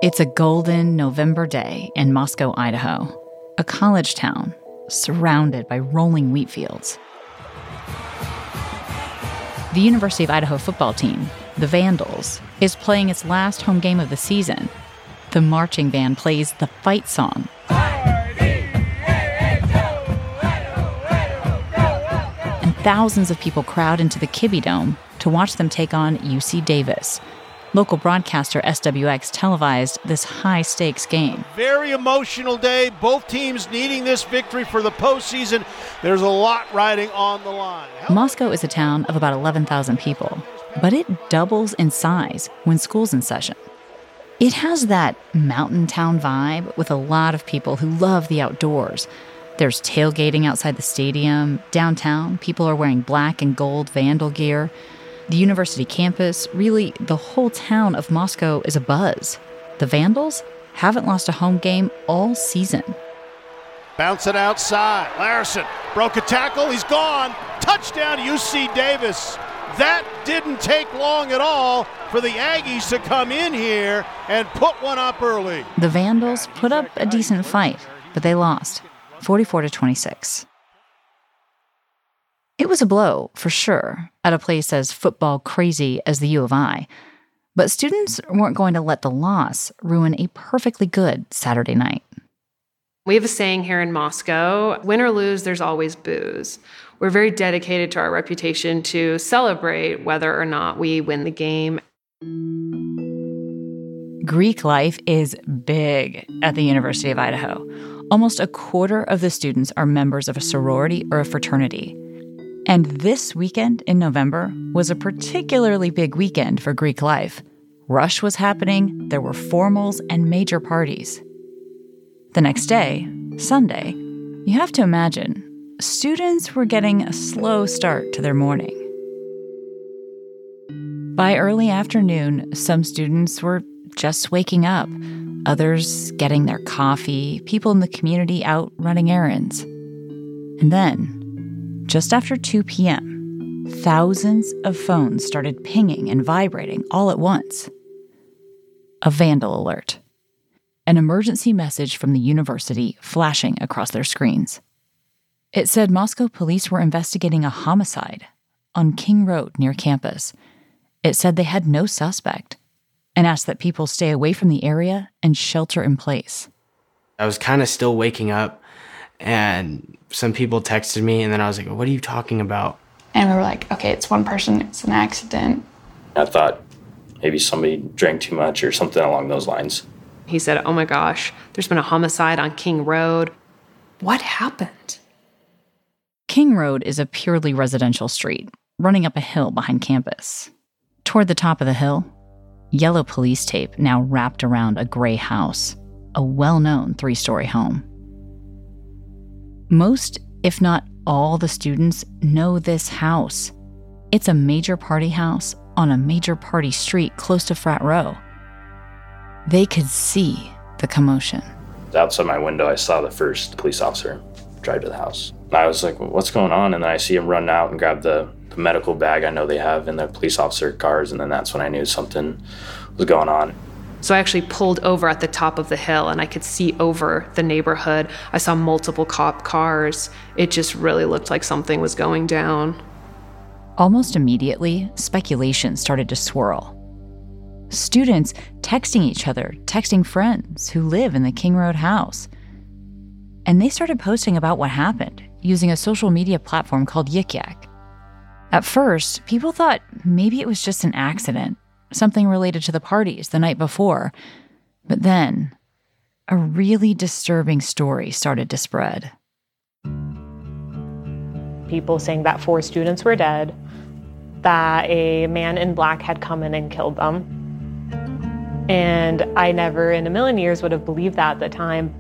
It's a golden November day in Moscow, Idaho, a college town surrounded by rolling wheat fields. The University of Idaho football team, the Vandals, is playing its last home game of the season. The marching band plays the fight song. And thousands of people crowd into the Kibbe Dome to watch them take on UC Davis. Local broadcaster SWX televised this high-stakes game. Very emotional day. Both teams needing this victory for the postseason. There's a lot riding on the line. Moscow is a town of about 11,000 people, but it doubles in size when school's in session. It has that mountain town vibe with a lot of people who love the outdoors. There's tailgating outside the stadium. Downtown, people are wearing black and gold Vandal gear. The university campus, really the whole town of Moscow is abuzz. The Vandals haven't lost a home game all season. Bounce it outside. Larson broke a tackle. He's gone. Touchdown UC Davis. That didn't take long at all for the Aggies to come in here and put one up early. The Vandals put up a decent fight, but they lost, 44-26. It was a blow, for sure, at a place as football crazy as the U of I. But students weren't going to let the loss ruin a perfectly good Saturday night. We have a saying here in Moscow, win or lose, there's always booze. We're very dedicated to our reputation to celebrate whether or not we win the game. Greek life is big at the University of Idaho. Almost a quarter of the students are members of a sorority or a fraternity. And this weekend in November was a particularly big weekend for Greek life. Rush was happening, there were formals and major parties. The next day, Sunday, you have to imagine, students were getting a slow start to their morning. By early afternoon, some students were just waking up, others getting their coffee, people in the community out running errands. And then, just after 2 p.m., thousands of phones started pinging and vibrating all at once. A vandal alert. An emergency message from the university flashing across their screens. It said Moscow police were investigating a homicide on King Road near campus. It said they had no suspect and asked that people stay away from the area and shelter in place. I was kind of still waking up, and some people texted me, and then I was like, what are you talking about? And we were like, okay, it's one person, it's an accident. I thought maybe somebody drank too much or something along those lines. He said, oh my gosh, there's been a homicide on King Road. What happened? King Road is a purely residential street, running up a hill behind campus. Toward the top of the hill, yellow police tape now wrapped around a gray house, a well-known 3-story home. Most, if not all, the students know this house. It's a major party house on a major party street close to Frat Row. They could see the commotion. Outside my window, I saw the first police officer drive to the house. And I was like, well, what's going on? And then I see him run out and grab the medical bag I know they have in the police officer cars, and then that's when I knew something was going on. So I actually pulled over at the top of the hill, and I could see over the neighborhood. I saw multiple cop cars. It just really looked like something was going down. Almost immediately, speculation started to swirl. Students texting each other, texting friends who live in the King Road house. And they started posting about what happened using a social media platform called Yik Yak. At first, people thought maybe it was just an accident, something related to the parties the night before. But then, a really disturbing story started to spread. People saying that 4 students were dead, that a man in black had come in and killed them. And I never in a million years would have believed that at the time.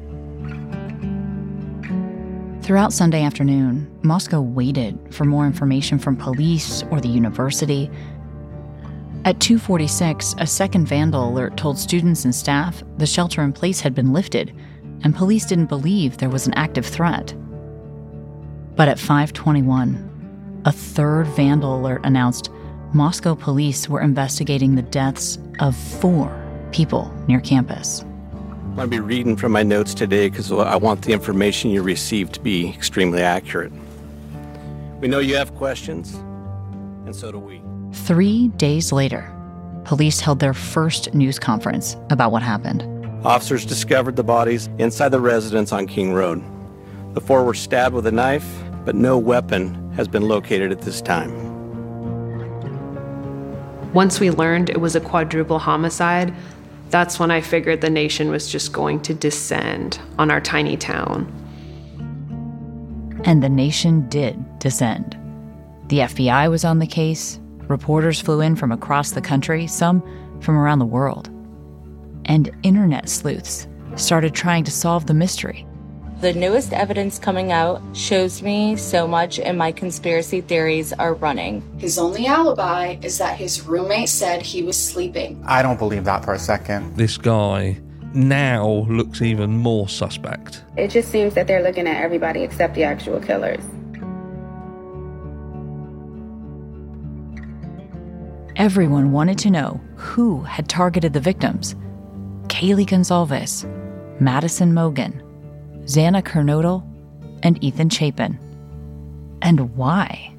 Throughout Sunday afternoon, Moscow waited for more information from police or the university. At 2:46, a second vandal alert told students and staff the shelter-in-place had been lifted, and police didn't believe there was an active threat. But at 5:21, a third vandal alert announced Moscow police were investigating the deaths of 4 people near campus. I'm going to be reading from my notes today because I want the information you receive to be extremely accurate. We know you have questions, and so do we. 3 days later, police held their first news conference about what happened. Officers discovered the bodies inside the residence on King Road. The 4 were stabbed with a knife, but no weapon has been located at this time. Once we learned it was a quadruple homicide, that's when I figured the nation was just going to descend on our tiny town. And the nation did descend. The FBI was on the case. Reporters flew in from across the country, some from around the world. And internet sleuths started trying to solve the mystery. The newest evidence coming out shows me so much, and my conspiracy theories are running. His only alibi is that his roommate said he was sleeping. I don't believe that for a second. This guy now looks even more suspect. It just seems that they're looking at everybody except the actual killers. Everyone wanted to know who had targeted the victims. Kaylee Gonzalez, Madison Mogen, Xana Kernodle, and Ethan Chapin. And why?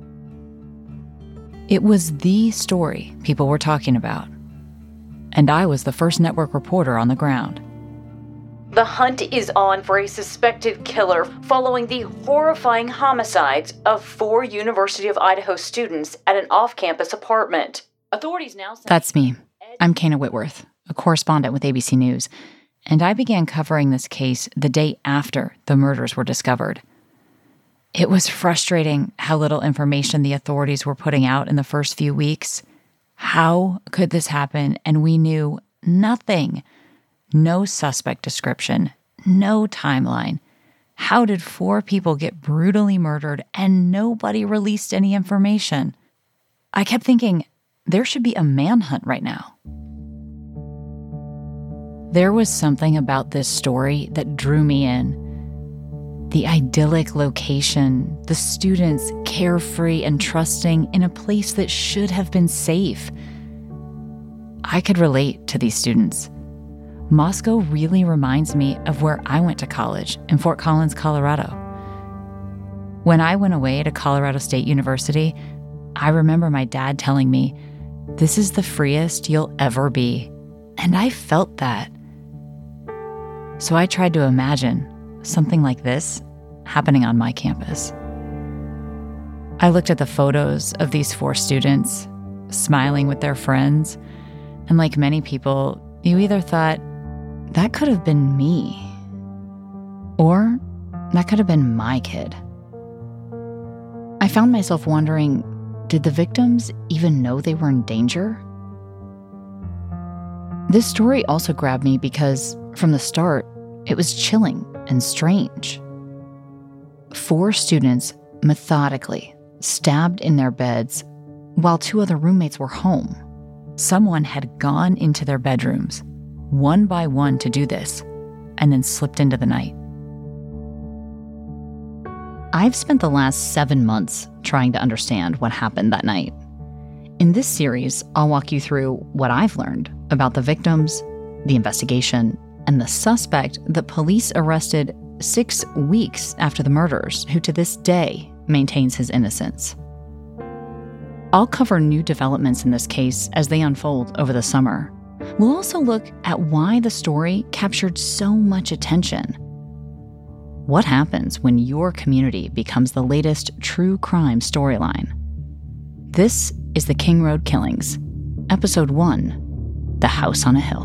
It was the story people were talking about. And I was the first network reporter on the ground. The hunt is on for a suspected killer following the horrifying homicides of 4 University of Idaho students at an off-campus apartment. Authorities now say... That's me. I'm Kana Whitworth, a correspondent with ABC News. And I began covering this case the day after the murders were discovered. It was frustrating how little information the authorities were putting out in the first few weeks. How could this happen? And we knew nothing. No suspect description, no timeline. How did 4 people get brutally murdered and nobody released any information? I kept thinking, there should be a manhunt right now. There was something about this story that drew me in. The idyllic location, the students carefree and trusting in a place that should have been safe. I could relate to these students. Moscow really reminds me of where I went to college in Fort Collins, Colorado. When I went away to Colorado State University, I remember my dad telling me, "This is the freest you'll ever be." And I felt that. So I tried to imagine something like this happening on my campus. I looked at the photos of these 4 students, smiling with their friends, and like many people, you either thought, that could have been me, or that could have been my kid. I found myself wondering, did the victims even know they were in danger? This story also grabbed me because, from the start, it was chilling and strange. 4 students methodically stabbed in their beds while 2 other roommates were home. Someone had gone into their bedrooms, one by one, to do this, and then slipped into the night. I've spent the last 7 months trying to understand what happened that night. In this series, I'll walk you through what I've learned about the victims, the investigation, and the suspect that police arrested 6 weeks after the murders, who to this day maintains his innocence. I'll cover new developments in this case as they unfold over the summer. We'll also look at why the story captured so much attention. What happens when your community becomes the latest true crime storyline? This is The King Road Killings, Episode 1, The House on a Hill.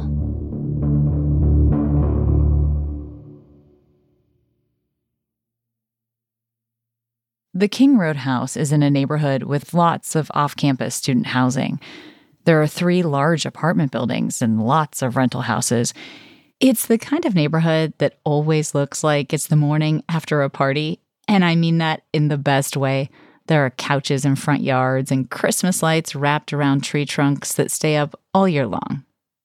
The King Road house is in a neighborhood with lots of off-campus student housing. There are 3 large apartment buildings and lots of rental houses. It's the kind of neighborhood that always looks like it's the morning after a party, and I mean that in the best way. There are couches in front yards and Christmas lights wrapped around tree trunks that stay up all year long.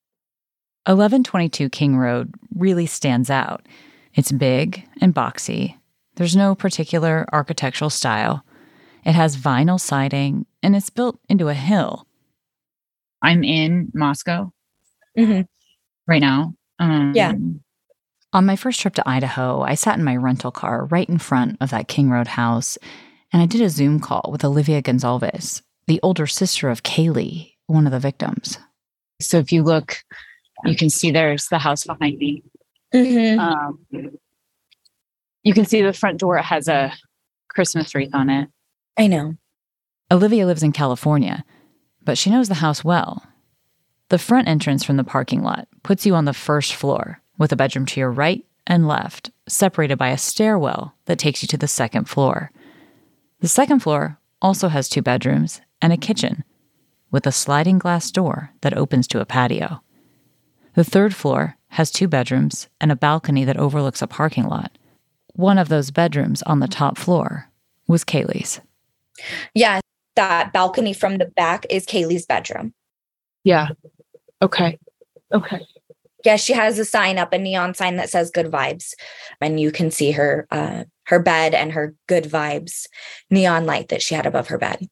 1122 King Road really stands out. It's big and boxy. There's no particular architectural style. It has vinyl siding, and it's built into a hill. I'm in Moscow. right now. Yeah. On my first trip to Idaho, I sat in my rental car right in front of that King Road house, and I did a Zoom call with Olivia Gonzalez, the older sister of Kaylee, one of the victims. So if you look, you can see there's the house behind me. You can see the front door has a Christmas wreath on it. I know. Olivia lives in California, but she knows the house well. The front entrance from the parking lot puts you on the first floor, with a bedroom to your right and left, separated by a stairwell that takes you to the second floor. The second floor also has 2 bedrooms and a kitchen, with a sliding glass door that opens to a patio. The third floor has 2 bedrooms and a balcony that overlooks a parking lot. One of those bedrooms on the top floor was Kaylee's. Yeah, that balcony from the back is Kaylee's bedroom. Yeah. Okay. Yeah, she has a sign up, a neon sign that says good vibes. And you can see her bed and her good vibes neon light that she had above her bed.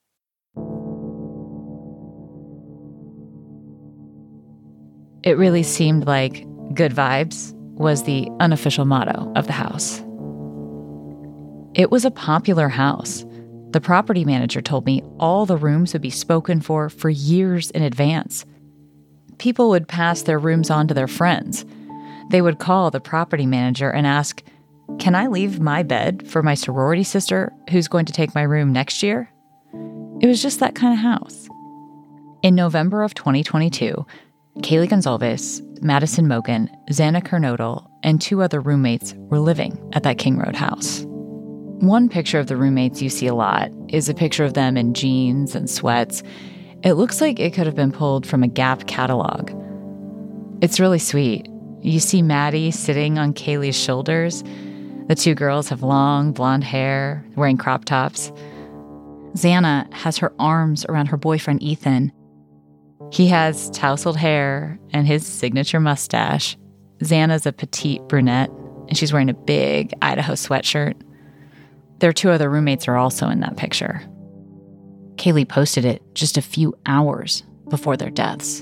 It really seemed like good vibes was the unofficial motto of the house. It was a popular house. The property manager told me all the rooms would be spoken for years in advance. People would pass their rooms on to their friends. They would call the property manager and ask, "Can I leave my bed for my sorority sister who's going to take my room next year?" It was just that kind of house. In November of 2022, Kaylee Gonzalez, Madison Mogen, Xana Kernodle, and 2 other roommates were living at that King Road house. One picture of the roommates you see a lot is a picture of them in jeans and sweats. It looks like it could have been pulled from a Gap catalog. It's really sweet. You see Maddie sitting on Kaylee's shoulders. The 2 girls have long blonde hair, wearing crop tops. Xana has her arms around her boyfriend Ethan. He has tousled hair and his signature mustache. Xana's a petite brunette, and she's wearing a big Idaho sweatshirt. Their 2 other roommates are also in that picture. Kaylee posted it just a few hours before their deaths.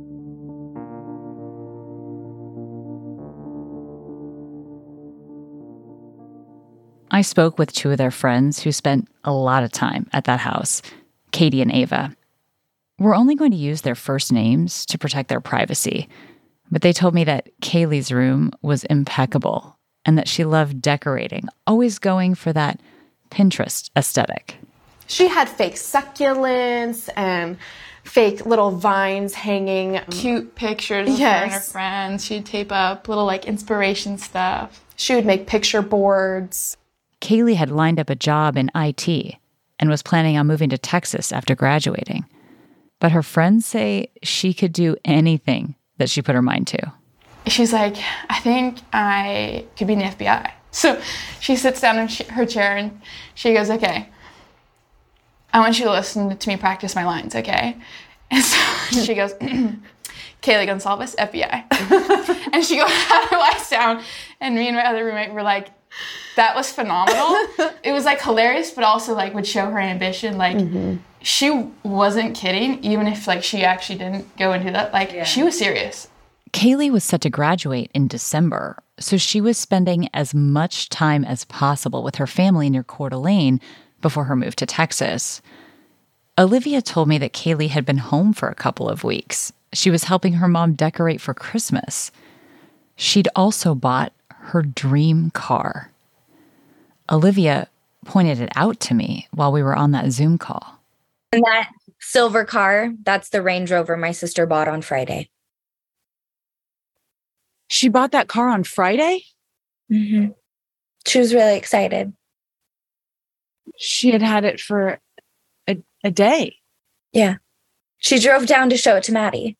I spoke with 2 of their friends who spent a lot of time at that house, Katie and Ava. We're only going to use their first names to protect their privacy, but they told me that Kaylee's room was impeccable and that she loved decorating, always going for that Pinterest aesthetic. She had fake succulents and fake little vines hanging. Cute pictures of her and her friends. She'd tape up little inspiration stuff. She would make picture boards. Kaylee had lined up a job in IT and was planning on moving to Texas after graduating. But her friends say she could do anything that she put her mind to. She's like, "I think I could be in the FBI." So she sits down in her chair and she goes, "Okay, I want you to listen to me practice my lines, okay?" And so she goes, "Kaylee Gonzalez, FBI." And she goes, "How do I sound?" And me and my other roommate were like, that was phenomenal. It was hilarious, but also would show her ambition. She wasn't kidding, even if she actually didn't go into that. She was serious. Kaylee was set to graduate in December, so she was spending as much time as possible with her family near Coeur d'Alene before her move to Texas. Olivia told me that Kaylee had been home for a couple of weeks. She was helping her mom decorate for Christmas. She'd also bought her dream car. Olivia pointed it out to me while we were on that Zoom call. And that silver car, that's the Range Rover my sister bought on Friday. She bought that car on Friday? Mm-hmm. She was really excited. She had had it for a day. Yeah. She drove down to show it to Maddie.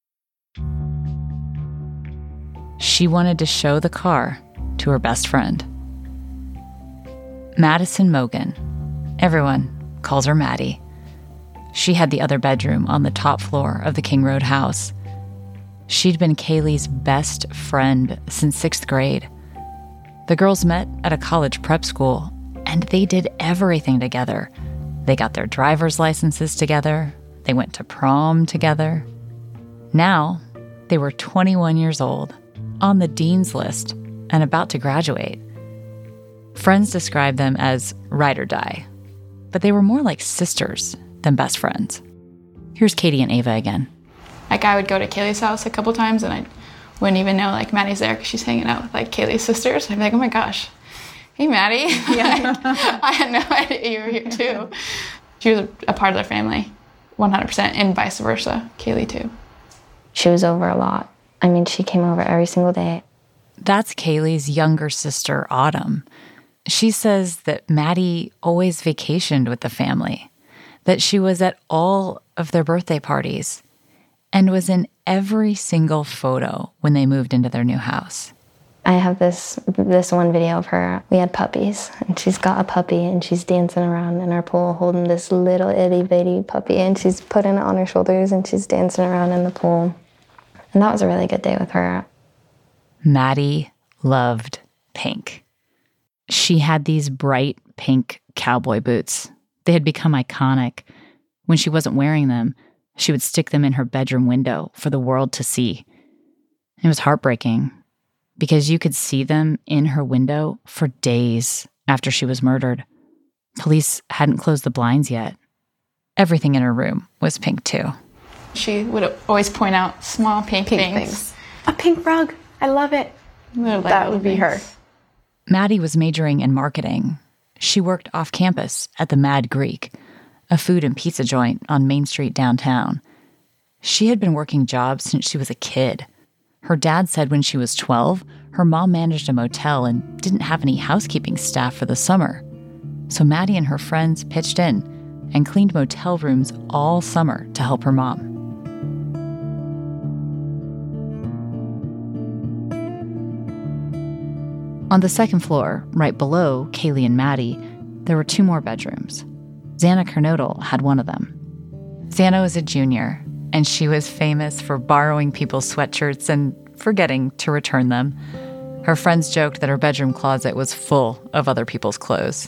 She wanted to show the car to her best friend. Madison Mogen. Everyone calls her Maddie. She had the other bedroom on the top floor of the King Road house. She'd been Kaylee's best friend since 6th grade. The girls met at a college prep school, and they did everything together. They got their driver's licenses together. They went to prom together. Now, They were 21 years old, on the dean's list, and about to graduate. Friends described them as ride or die, but they were more like sisters than best friends. Here's Katie and Ava again. Like, I would go to Kaylee's house a couple times, and I wouldn't even know, like, Maddie's there because she's hanging out with, like, Kaylee's sisters. I'd be like, oh my gosh, hey, Maddie. Yeah. I had no idea you were here, too. She was a part of their family, 100%, and vice versa, Kaylee, too. She was over a lot. I mean, she came over every single day. That's Kaylee's younger sister, Autumn. She says that Maddie always vacationed with the family, that she was at all of their birthday parties, and was in every single photo when they moved into their new house. I have this one video of her. We had puppies, and she's got a puppy, and she's dancing around in our pool holding this little itty-bitty puppy, and she's putting it on her shoulders, and she's dancing around in the pool. And that was a really good day with her. Maddie loved pink. She had these bright pink cowboy boots. They had become iconic. When she wasn't wearing them, she would stick them in her bedroom window for the world to see. It was heartbreaking because you could see them in her window for days after she was murdered. Police hadn't closed the blinds yet. Everything in her room was pink too. She would always point out small pink things. A pink rug. I love it. That would be her. Maddie was majoring in marketing. She worked off campus at the Mad Greek, a food and pizza joint on Main Street downtown. She had been working jobs since she was a kid. Her dad said when she was 12, her mom managed a motel and didn't have any housekeeping staff for the summer. So Maddie and her friends pitched in and cleaned motel rooms all summer to help her mom. On the second floor, right below Kaylee and Maddie, there were 2 more bedrooms. Xana Kernodle had one of them. Xana was a junior, and she was famous for borrowing people's sweatshirts and forgetting to return them. Her friends joked that her bedroom closet was full of other people's clothes.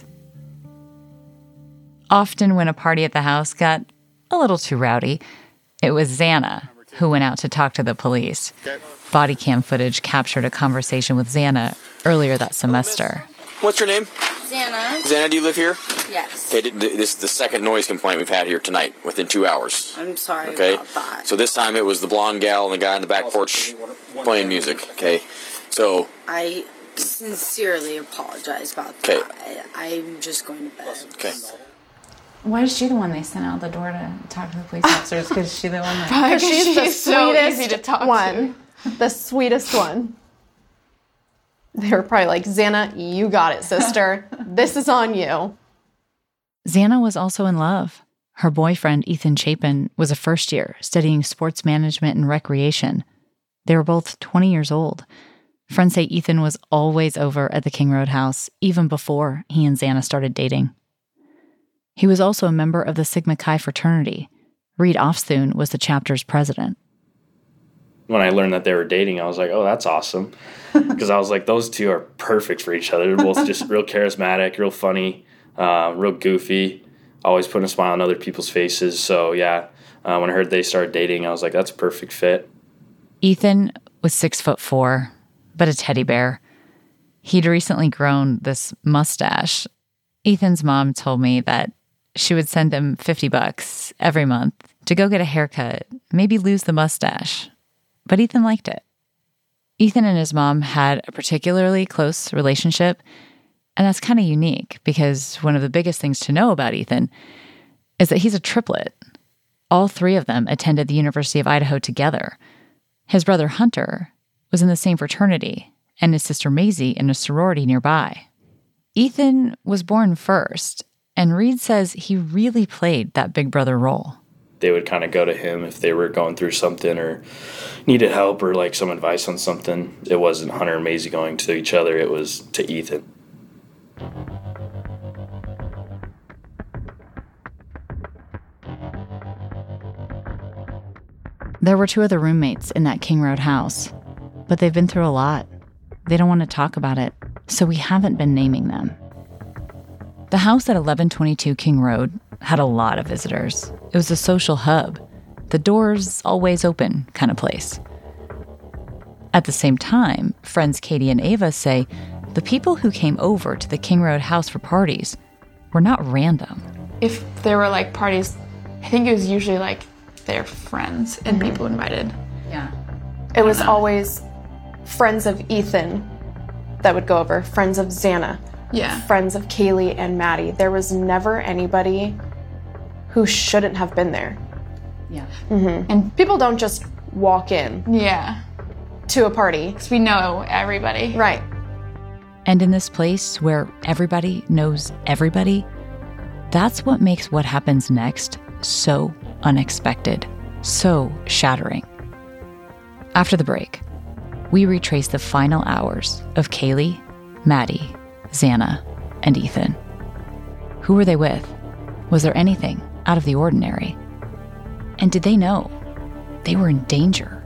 Often when a party at the house got a little too rowdy, it was Xana who went out to talk to the police. Body cam footage captured a conversation with Xana earlier that semester. What's your name? Xana. Xana, do you live here? Yes. Okay, this is the second noise complaint we've had here tonight within 2 hours. I'm sorry about that. So this time it was the blonde gal and the guy on the back porch playing music, okay? So... I sincerely apologize about that. I'm just going to bed. Okay. Why is she the one they sent out the door to talk to the police officers? Because she's the one that... Because she's the so sweetest easy to talk one. The sweetest one. They were probably like, Xana, you got it, sister. This is on you. Xana was also in love. Her boyfriend, Ethan Chapin, was a first year studying sports management and recreation. They were both 20 years old. Friends say Ethan was always over at the King Road house, even before he and Xana started dating. He was also a member of the Sigma Chi fraternity. Reed Ofsthun was the chapter's president. When I learned that they were dating, I was like, oh, that's awesome. Because I was like, those two are perfect for each other. They're both just real charismatic, real funny, real goofy, always putting a smile on other people's faces. So, yeah, when I heard they started dating, I was like, that's a perfect fit. Ethan was 6'4", but a teddy bear. He'd recently grown this mustache. Ethan's mom told me that she would send him $50 every month to go get a haircut, maybe lose the mustache. But Ethan liked it. Ethan and his mom had a particularly close relationship, and that's kind of unique because one of the biggest things to know about Ethan is that he's a triplet. All 3 of them attended the University of Idaho together. His brother Hunter was in the same fraternity, and his sister Maisie in a sorority nearby. Ethan was born first, and Reed says he really played that big brother role. They would kind of go to him if they were going through something or needed help or like some advice on something. It wasn't Hunter and Maisie going to each other, it was to Ethan. There were 2 other roommates in that King Road house, but they've been through a lot. They don't want to talk about it, so we haven't been naming them. The house at 1122 King Road had a lot of visitors. It was a social hub, the doors always open kind of place. At the same time, friends Katie and Ava say the people who came over to the King Road house for parties were not random. If there were like parties, I think it was usually like their friends and people invited. Yeah. It was always friends of Ethan that would go over, friends of Xana, friends of Kaylee and Maddie. There was never anybody who shouldn't have been there. Yeah. Mm-hmm. And people don't just walk in. Yeah. To a party. Because we know everybody. Right. And in this place where everybody knows everybody, that's what makes what happens next so unexpected, so shattering. After the break, we retrace the final hours of Kaylee, Maddie, Xana, and Ethan. Who were they with? Was there anything out of the ordinary? And did they know they were in danger?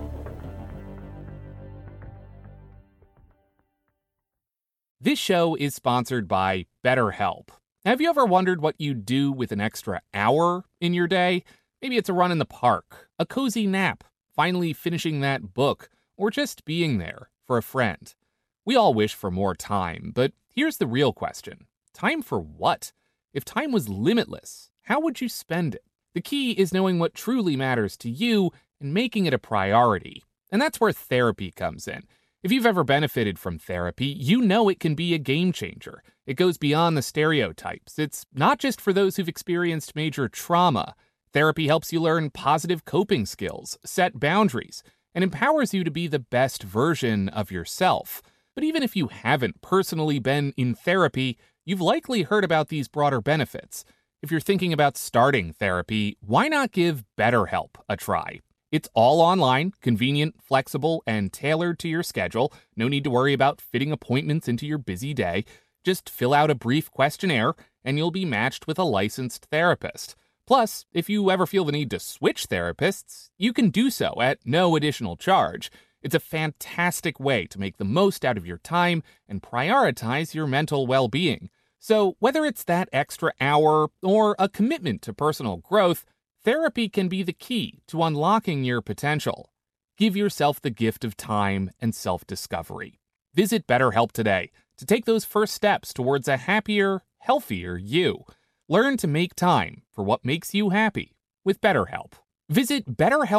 This show is sponsored by BetterHelp. Have you ever wondered what you'd do with an extra hour in your day? Maybe it's a run in the park, a cozy nap, finally finishing that book, or just being there for a friend. We all wish for more time, but here's the real question. Time for what? If time was limitless, how would you spend it? The key is knowing what truly matters to you and making it a priority. And that's where therapy comes in. If you've ever benefited from therapy, you know it can be a game changer. It goes beyond the stereotypes. It's not just for those who've experienced major trauma. Therapy helps you learn positive coping skills, set boundaries, and empowers you to be the best version of yourself. But even if you haven't personally been in therapy, you've likely heard about these broader benefits. If you're thinking about starting therapy, why not give BetterHelp a try? It's all online, convenient, flexible, and tailored to your schedule. No need to worry about fitting appointments into your busy day. Just fill out a brief questionnaire, and you'll be matched with a licensed therapist. Plus, if you ever feel the need to switch therapists, you can do so at no additional charge. It's a fantastic way to make the most out of your time and prioritize your mental well-being. So whether it's that extra hour or a commitment to personal growth, therapy can be the key to unlocking your potential. Give yourself the gift of time and self-discovery. Visit BetterHelp today to take those first steps towards a happier, healthier you. Learn to make time for what makes you happy with BetterHelp. Visit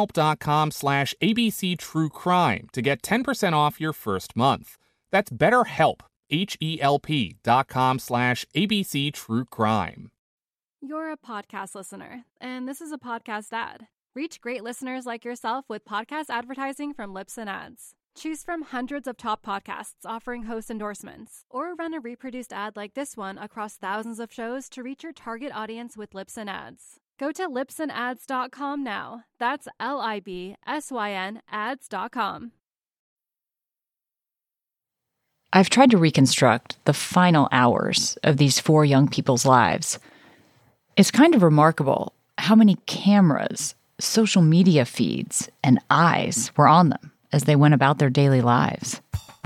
BetterHelp.com/ABCTrueCrime to get 10% off your first month. That's BetterHelp, HELP.com/ABCTrueCrime. You're a podcast listener, and this is a podcast ad. Reach great listeners like yourself with podcast advertising from Libsyn Ads. Choose from hundreds of top podcasts offering host endorsements, or run a reproduced ad like this one across thousands of shows to reach your target audience with Libsyn Ads. Go to libsynads.com now. That's LIBSYN ads.com. I've tried to reconstruct the final hours of these four young people's lives. It's kind of remarkable how many cameras, social media feeds, and eyes were on them as they went about their daily lives.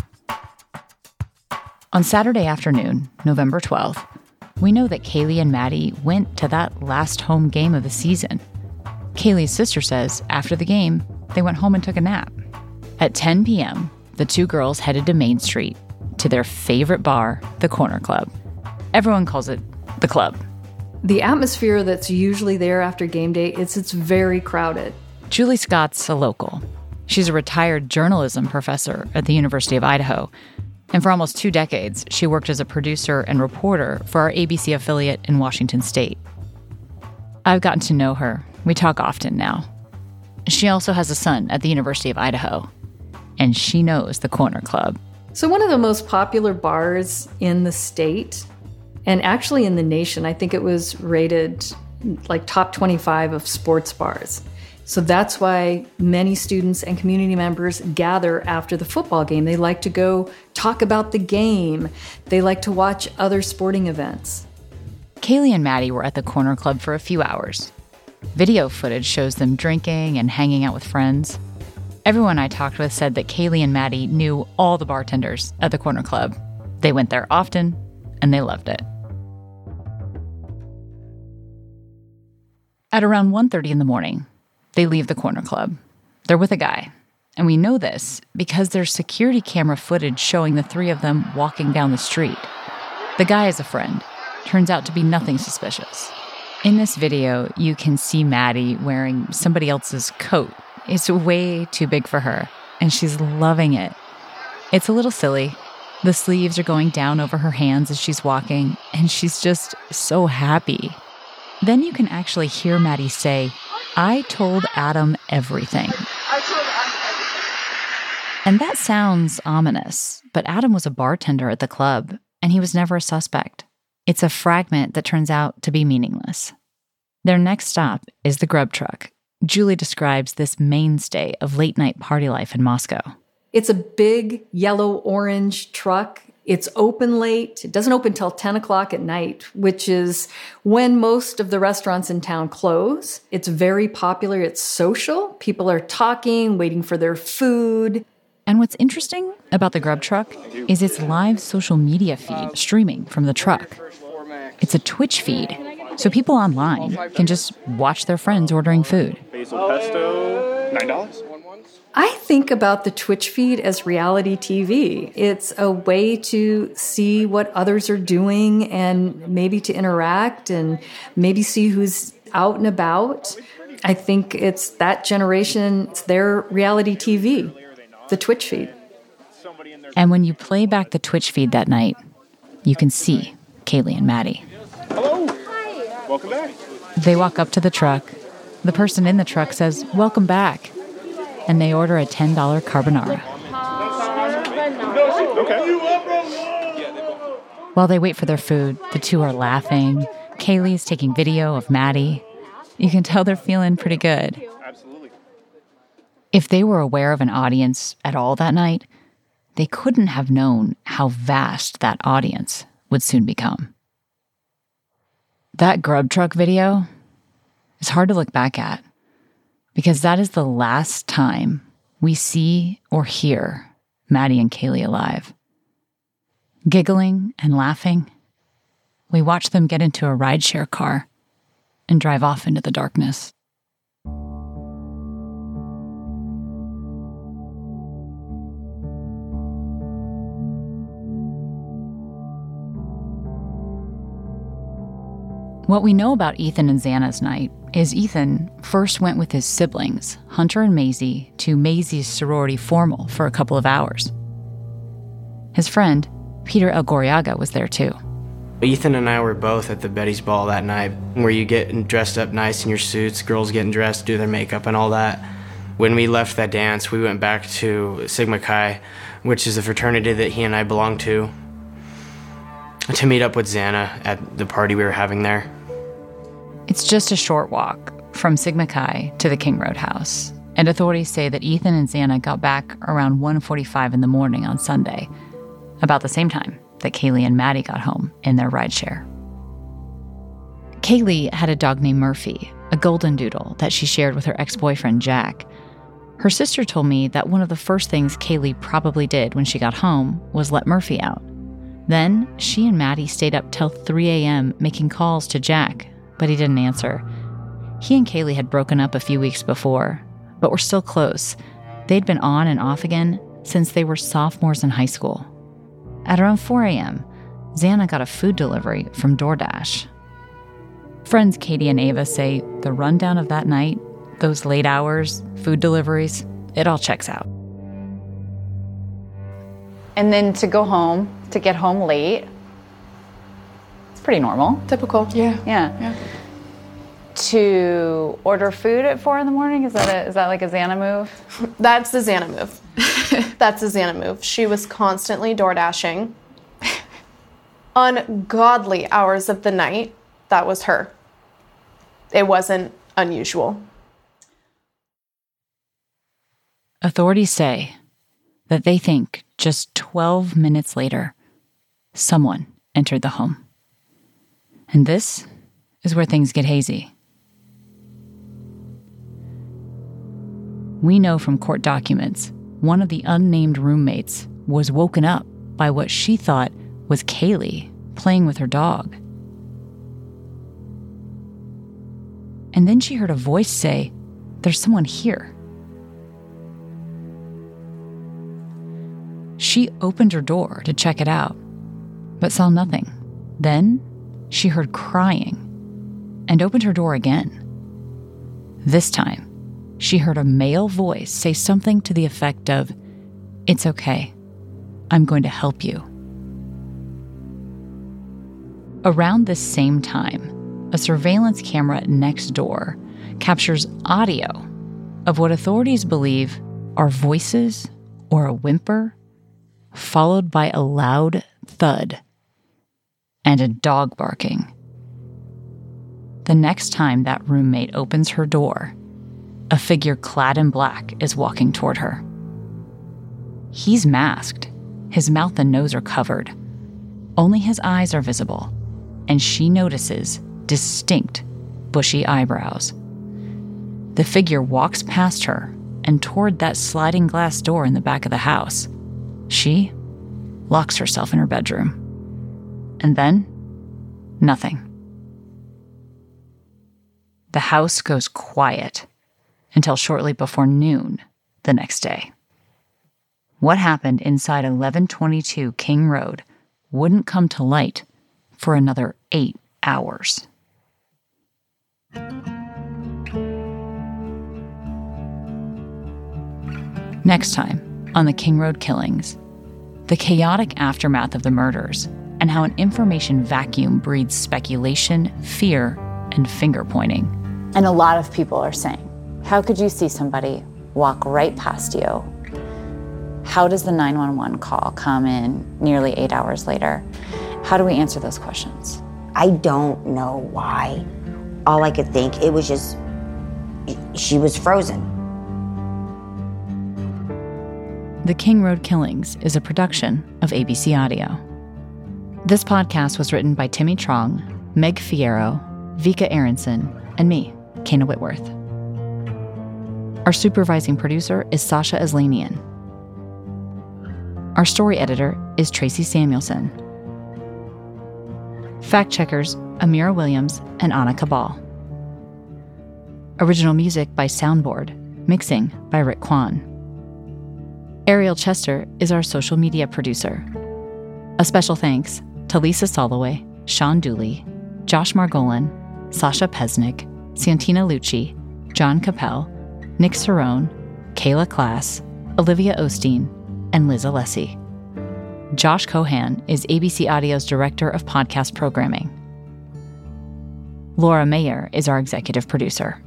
On Saturday afternoon, November 12th, we know that Kaylee and Maddie went to that last home game of the season. Kaylee's sister says after the game, they went home and took a nap. At 10 p.m., the two girls headed to Main Street to their favorite bar, the Corner Club. Everyone calls it the club. The atmosphere that's usually there after game day, it's very crowded. Julie Scott's a local. She's a retired journalism professor at the University of Idaho. And for almost 2 decades, she worked as a producer and reporter for our ABC affiliate in Washington State. I've gotten to know her. We talk often now. She also has a son at the University of Idaho. And she knows the Corner Club. So one of the most popular bars in the state, and actually in the nation, I think it was rated like top 25 of sports bars. So that's why many students and community members gather after the football game. They like to go talk about the game. They like to watch other sporting events. Kaylee and Maddie were at the Corner Club for a few hours. Video footage shows them drinking and hanging out with friends. Everyone I talked with said that Kaylee and Maddie knew all the bartenders at the Corner Club. They went there often, and they loved it. At around 1:30 in the morning, they leave the Corner Club. They're with a guy, And we know this because there's security camera footage showing the three of them walking down the street. The guy is a friend. Turns out to be nothing suspicious. In this video, you can see Maddie wearing somebody else's coat. It's way too big for her, and she's loving it. It's a little silly. The sleeves are going down over her hands as she's walking, and she's just so happy. Then you can actually hear Maddie say, "I told Adam everything." And that sounds ominous, but Adam was a bartender at the club, and he was never a suspect. It's a fragment that turns out to be meaningless. Their next stop is the grub truck. Julie describes this mainstay of late-night party life in Moscow. It's a big yellow-orange truck. It's open late. It doesn't open till 10 o'clock at night, which is when most of the restaurants in town close. It's very popular. It's social. People are talking, waiting for their food. And what's interesting about the grub truck is its live social media feed streaming from the truck. It's a Twitch feed, so people online can just watch their friends ordering food. Basil pesto, $9. I think about the Twitch feed as reality TV. It's a way to see what others are doing and maybe to interact and maybe see who's out and about. I think it's that generation, it's their reality TV, the Twitch feed. And when you play back the Twitch feed that night, you can see Kaylee and Maddie. Hello. Hi. Welcome back. They walk up to the truck. The person in the truck says, "Welcome back." And they order a $10 carbonara. While they wait for their food, the two are laughing. Kaylee's taking video of Maddie. You can tell they're feeling pretty good. Absolutely. If they were aware of an audience at all that night, they couldn't have known how vast that audience would soon become. That grub truck video is hard to look back at, because that is the last time we see or hear Maddie and Kaylee alive. Giggling and laughing, we watch them get into a rideshare car and drive off into the darkness. What we know about Ethan and Xana's night is Ethan first went with his siblings, Hunter and Maisie, to Maisie's sorority formal for a couple of hours. His friend, Peter Elgoriaga, was there too. Ethan and I were both at the Betty's Ball that night, where you get dressed up nice in your suits, girls getting dressed, do their makeup and all that. When we left that dance, we went back to Sigma Chi, which is a fraternity that he and I belong to meet up with Xana at the party we were having there. It's just a short walk from Sigma Chi to the King Road house, and authorities say that Ethan and Xana got back around 1:45 in the morning on Sunday, about the same time that Kaylee and Maddie got home in their rideshare. Kaylee had a dog named Murphy, a golden doodle that she shared with her ex-boyfriend Jack. Her sister told me that one of the first things Kaylee probably did when she got home was let Murphy out. Then she and Maddie stayed up till 3 a.m. making calls to Jack, but he didn't answer. He and Kaylee had broken up a few weeks before, but were still close. They'd been on and off again since they were sophomores in high school. At around 4 a.m., Xana got a food delivery from DoorDash. Friends Katie and Ava say the rundown of that night, those late hours, food deliveries, it all checks out. And then to go home, to get home late, it's pretty normal. Typical. Yeah. To order food at 4 a.m, is that like a Xana move? That's the Xana move. That's the Xana move. She was constantly door dashing. Ungodly hours of the night, that was her. It wasn't unusual. Authorities say that they think just 12 minutes later, someone entered the home. And this is where things get hazy. We know from court documents, one of the unnamed roommates was woken up by what she thought was Kaylee playing with her dog. And then she heard a voice say, "There's someone here." She opened her door to check it out, but saw nothing. Then she heard crying and opened her door again. This time, she heard a male voice say something to the effect of, "It's okay. I'm going to help you." Around this same time, a surveillance camera next door captures audio of what authorities believe are voices or a whimper, followed by a loud thud and a dog barking. The next time that roommate opens her door, a figure clad in black is walking toward her. He's masked. His mouth and nose are covered. Only his eyes are visible, and she notices distinct, bushy eyebrows. The figure walks past her and toward that sliding glass door in the back of the house. She locks herself in her bedroom. And then, nothing. The house goes quiet until shortly before noon the next day. What happened inside 1122 King Road wouldn't come to light for another 8 hours. Next time on the King Road Killings, the chaotic aftermath of the murders and how an information vacuum breeds speculation, fear, and finger-pointing. And a lot of people are saying, how could you see somebody walk right past you? How does the 911 call come in nearly 8 hours later? How do we answer those questions? I don't know why. All I could think, it was just, she was frozen. The King Road Killings is a production of ABC Audio. This podcast was written by Timmy Trong, Meg Fierro, Vika Aronson, and me, Kana Whitworth. Our supervising producer is Sasha Aslanian. Our story editor is Tracy Samuelson. Fact checkers Amira Williams and Anna Cabal. Original music by Soundboard, mixing by Rick Kwan. Ariel Chester is our social media producer. A special thanks to Lisa Soloway, Sean Dooley, Josh Margolin, Sasha Pesnick, Santina Lucci, John Capel, Nick Cerrone, Kayla Klass, Olivia Osteen, and Liz Alessi. Josh Cohan is ABC Audio's Director of Podcast Programming. Laura Mayer is our executive producer.